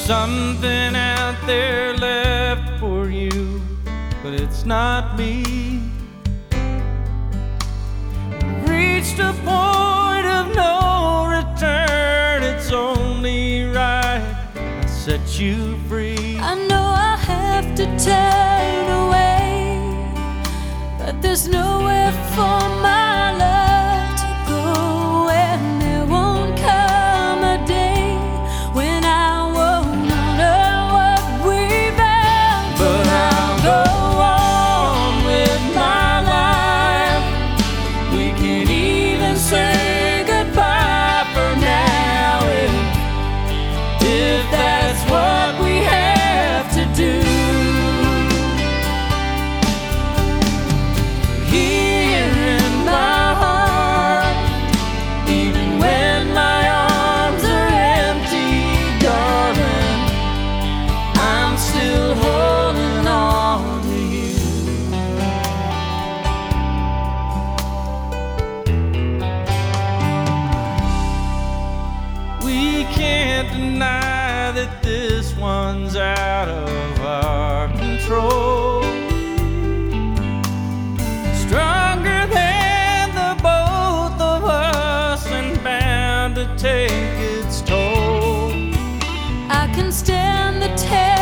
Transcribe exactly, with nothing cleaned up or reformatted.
something out there left for you, but it's not me. Reached a point of no return, it's only right I set you free. I know I have to turn away, but there's nowhere for my love to go, and there won't come a day when I won't honor what we vowed. But I'll go on with my life. We can even say goodbye for now, if, if that's what we have to do. Here in my heart, even when my arms are empty, darling, I'm still holding on to you. We can't deny that this one's out of our control. Stronger than the both of us, and bound to take its toll. I can stand the test.